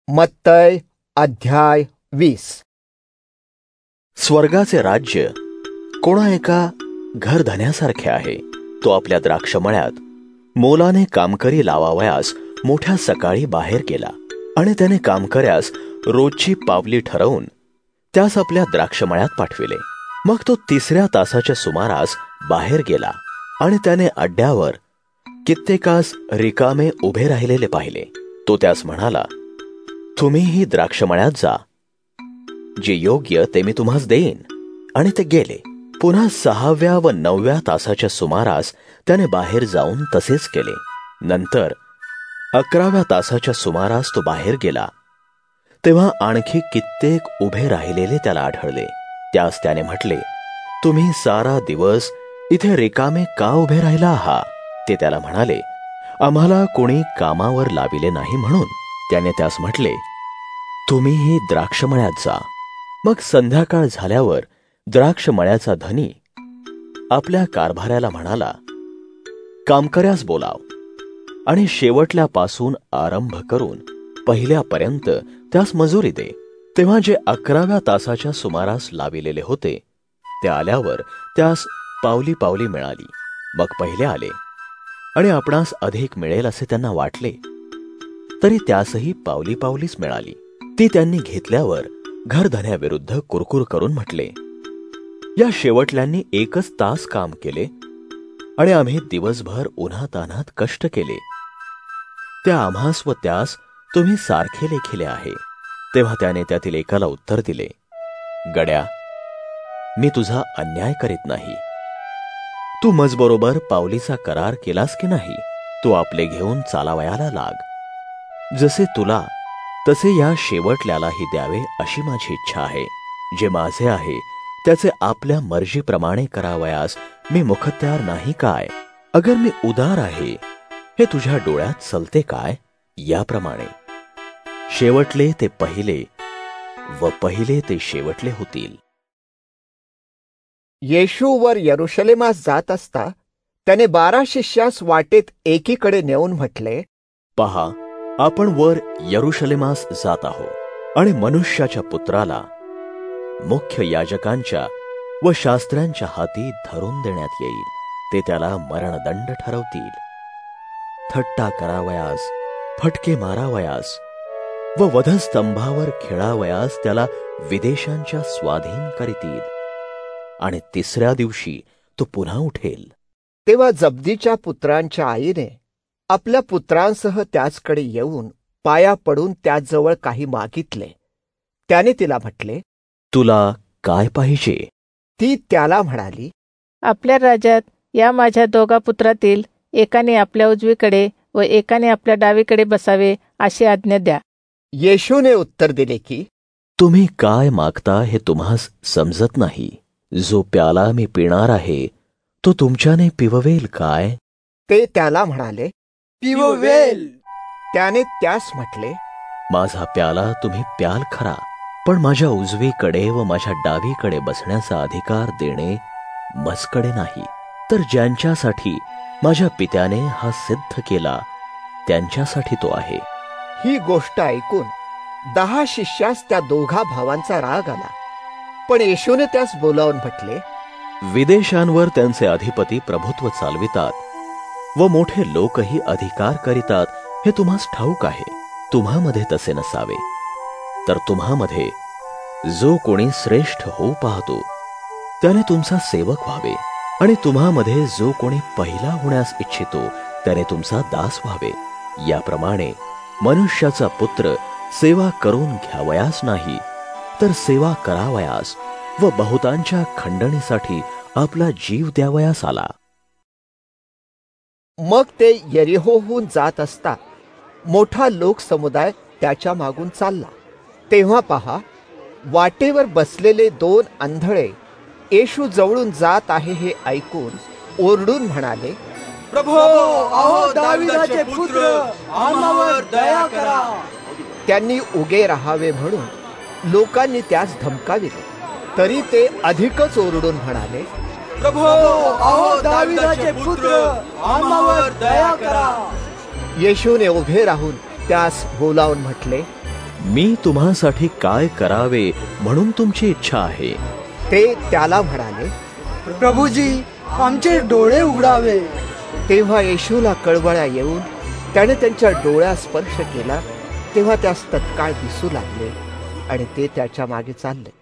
मत्तय अध्याय 20. स्वर्गाचे राज्य कोणा एका घरधन्यासारखे आहे. तो आपल्या द्राक्षमळ्यात मोलाने कामकरी लावावयास मोठ्या सकाळी बाहेर गेला आणि त्याने कामकऱ्यास रोजची पावली ठरवून त्यास आपल्या द्राक्षमळ्यात पाठविले. मग तो 3ऱ्या तासाच्या सुमारास बाहेर गेला आणि त्याने अड्ड्यावर कित्येकास रिकामे उभे राहिलेले पाहिले. तो त्यास म्हणाला, तुम्हीही द्राक्षमळ्यात जा, जे योग्य ते मी तुम्हास देईन. आणि ते गेले. पुन्हा 6व्या व 9व्या तासाच्या सुमारास त्याने बाहेर जाऊन तसेच केले. नंतर 11व्या तासाच्या सुमारास तो बाहेर गेला, तेव्हा आणखी कित्येक उभे राहिलेले त्याला आढळले. त्यास त्याने म्हटले, तुम्ही सारा दिवस इथे रिकामे का उभे राहिला आहात? ते त्याला म्हणाले, आम्हाला कोणी कामावर लाविले नाही म्हणून. त्याने त्यास म्हटले, तुम्हीही द्राक्षमळ्यात जा. मग संध्याकाळ झाल्यावर द्राक्षमळ्याचा धनी आपल्या कारभाऱ्याला म्हणाला, कामकऱ्यास बोलाव आणि शेवटल्यापासून आरंभ करून पहिल्यापर्यंत त्यास मजुरी दे. तेव्हा जे 11व्या तासाच्या सुमारास लाविलेले होते ते आल्यावर त्यास पावली पावली मिळाली. मग पहिले आले आणि आपणास अधिक मिळेल असे त्यांना वाटले, तरी त्यासही पावली पावलीच मिळाली. ती त्यांनी घेतल्यावर घरधन्याविरुद्ध कुरकुर करून म्हटले, या शेवटल्यांनी 1च तास काम केले आणि आम्ही दिवसभर उन्हातान्हात कष्ट केले. त्या आम्हास व त्यास तुम्ही सारखे लेखिले आहे. तेव्हा त्याने त्यातील एकाला उत्तर दिले, गड्या, मी तुझा अन्याय करीत नाही. तू मजबरोबर पावलीचा करार केलास की नाही? तू आपले घेऊन चालावयाला लाग. जसे तुला तसे या शेवटल्यालाही द्यावे अशी माझी इच्छा आहे. जे माझे आहे त्याचे आपल्या मर्जीप्रमाणे करावयास मी मुखत्यार नाही काय? अगर मी उदार आहे हे तुझ्या डोळ्यात चलते काय? याप्रमाणे शेवटले ते पहिले व पहिले ते शेवटले होतील. येशू वर यरुशलेमास जात असता त्याने 12 शिष्यास वाटेत एकीकडे नेऊन म्हटले, पहा, आपण वर यरुशलेमास जात आहोत आणि मनुष्याच्या पुत्राला मुख्य याजकांच्या व शास्त्र्यांच्या हाती धरून देण्यात येईल. ते त्याला मरणदंड ठरवतील, थट्टा करावयास, फटके मारावयास व वधस्तंभावर खेळावयास त्याला विदेशांच्या स्वाधीन करीतील आणि 3ऱ्या दिवशी तो पुन्हा उठेल. तेव्हा जब्दीच्या पुत्रांच्या आईने आपल्या पुत्रांसह त्याचकडे येऊन पाया पडून त्याजवळ काही मागितले. त्याने तिला म्हटले, तुला काय पाहिजे? ती त्याला म्हणाली, आपल्या राज्यात या माझ्या 2 पुत्रातील एकाने आपल्या उजवीकडे व एकाने आपल्या डावीकडे बसावे अशी आज्ञा द्या. येशूने उत्तर दिले की, तुम्ही काय मागता हे तुम्हास समजत नाही. जो प्याला मी पिणार आहे तो तुमच्याने पिववेल काय? ते त्याला म्हणाले, पिववेल. त्याने त्यास म्हटले, माझा प्याला तुम्ही प्याल खरा, पण माझ्या उजवीकडे व माझ्या डावीकडे बसण्याचा अधिकार देणे मजकडे नाही. तर ज्यांच्यासाठी माझ्या पित्याने हा सिद्ध केला त्यांच्यासाठी तो आहे. ही गोष्ट ऐकून 10 शिष्यास त्या 2 भावांचा राग आला. पण येशूने त्यास बोलावून म्हटले, विदेशांवर त्यांचे अधिपती प्रभुत्व चालवितात व मोठे लोकही अधिकार करीतात हे तुम्हास ठाऊक आहे. तुम्हामध्ये तसे नसावे. तर तुम्हामध्ये जो कोणी श्रेष्ठ होऊ पाहतो त्याने तुमचा सेवक व्हावे आणि तुम्हामध्ये जो कोणी पहिला होण्यास इच्छितो त्याने तुमचा दास व्हावे. याप्रमाणे मनुष्याचा पुत्र सेवा करून घ्यावयास नाही, तर सेवा करावयास व बहुतांच्या खंडणीसाठी आपला जीव द्यावयास आला. मग ते यरीहोहून जात असता मोठा लोकसमुदाय त्याच्या मागून चालला. तेव्हा पहा, वाटेवर बसलेले 2 आंधळे येशू जवळून जात आहे हे ऐकून ओरडून म्हणाले, प्रभो, अहो दाविदाचे पुत्र, आम्हावर दया करा. त्यांनी उगे राहावे म्हणून लोकांनी त्यास धमकाविले. तरी ते अधिकच ओरडून म्हणाले, प्रभो, अहो दाविदाचे पुत्र, आम्हावर दया करा. येशूने उभे राहून त्यास बोलावून म्हटले, मी तुम्हासाठी काय करावे म्हणून तुमची इच्छा आहे. ते त्याला म्हणाले, प्रभूजी, आमचे डोळे उघडावे. तेव्हा येशूला कळवळा येऊन त्याने त्यांच्या डोळ्यास स्पर्श केला. तेव्हा त्यास तत्काळ दिसू लागले आणि ते त्याच्या मागे चालले.